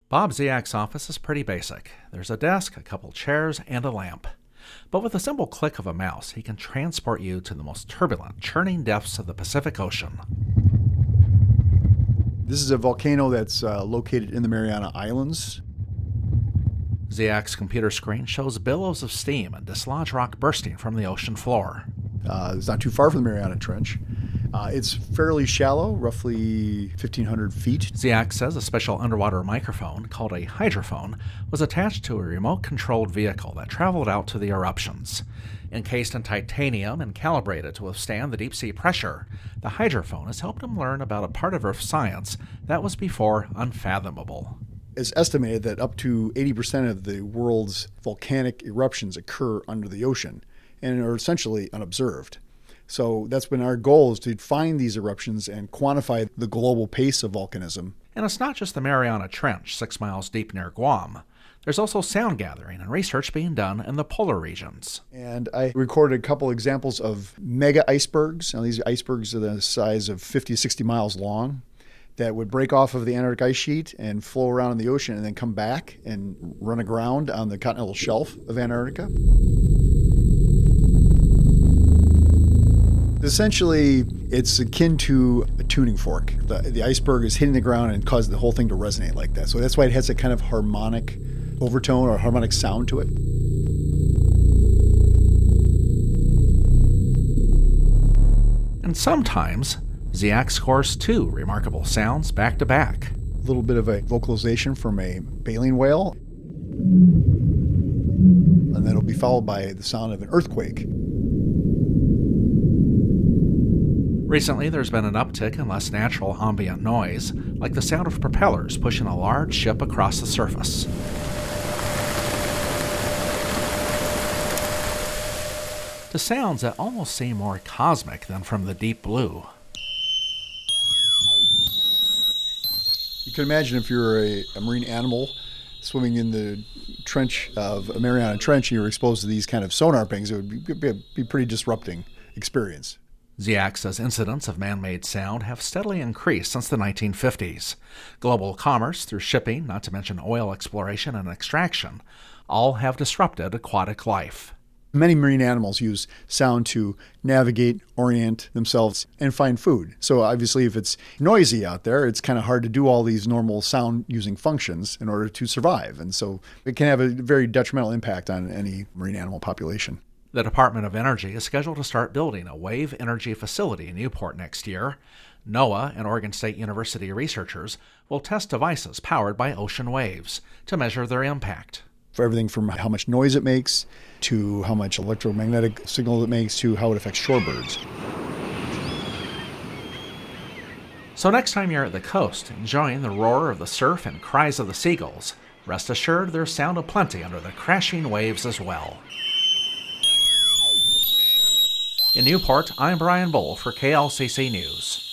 Bob Ziak's office is pretty basic. There's a desk, a couple chairs, and a lamp. But with a simple click of a mouse, he can transport you to the most turbulent, churning depths of the Pacific Ocean. This is a volcano that's located in the Mariana Islands. Ziak's computer screen shows billows of steam and dislodged rock bursting from the ocean floor. It's not too far from the Mariana Trench. It's fairly shallow, roughly 1,500 feet. Ziak says a special underwater microphone, called a hydrophone, was attached to a remote-controlled vehicle that traveled out to the eruptions. Encased in titanium and calibrated to withstand the deep-sea pressure, the hydrophone has helped him learn about a part of Earth science that was before unfathomable. It's estimated that up to 80% of the world's volcanic eruptions occur under the ocean and are essentially unobserved. So that's been our goal, is to find these eruptions and quantify the global pace of volcanism. And it's not just the Mariana Trench, 6 miles deep near Guam. There's also sound gathering and research being done in the polar regions. And I recorded a couple examples of mega icebergs. Now, these icebergs are the size of 50 to 60 miles long that would break off of the Antarctic ice sheet and flow around in the ocean and then come back and run aground on the continental shelf of Antarctica. Essentially, it's akin to a tuning fork. The iceberg is hitting the ground and causes the whole thing to resonate like that. So that's why it has a kind of harmonic overtone or harmonic sound to it. And sometimes, Ziak scores 2 remarkable sounds back to back. A little bit of a vocalization from a baleen whale, and that'll be followed by the sound of an earthquake. Recently, there's been an uptick in less natural ambient noise, like the sound of propellers pushing a large ship across the surface. To sounds that almost seem more cosmic than from the deep blue. You can imagine if you're a marine animal swimming in the trench of a Mariana Trench and you're exposed to these kind of sonar pings, it would be a pretty disrupting experience. Ziak says incidents of man-made sound have steadily increased since the 1950s. Global commerce through shipping, not to mention oil exploration and extraction, all have disrupted aquatic life. Many marine animals use sound to navigate, orient themselves, and find food. So obviously if it's noisy out there, it's kind of hard to do all these normal sound-using functions in order to survive. And so it can have a very detrimental impact on any marine animal population. The Department of Energy is scheduled to start building a wave energy facility in Newport next year. NOAA and Oregon State University researchers will test devices powered by ocean waves to measure their impact. For everything from how much noise it makes, to how much electromagnetic signal it makes, to how it affects shorebirds. So next time you're at the coast, enjoying the roar of the surf and cries of the seagulls, rest assured there's sound aplenty under the crashing waves as well. In Newport, I'm Brian Bull for KLCC News.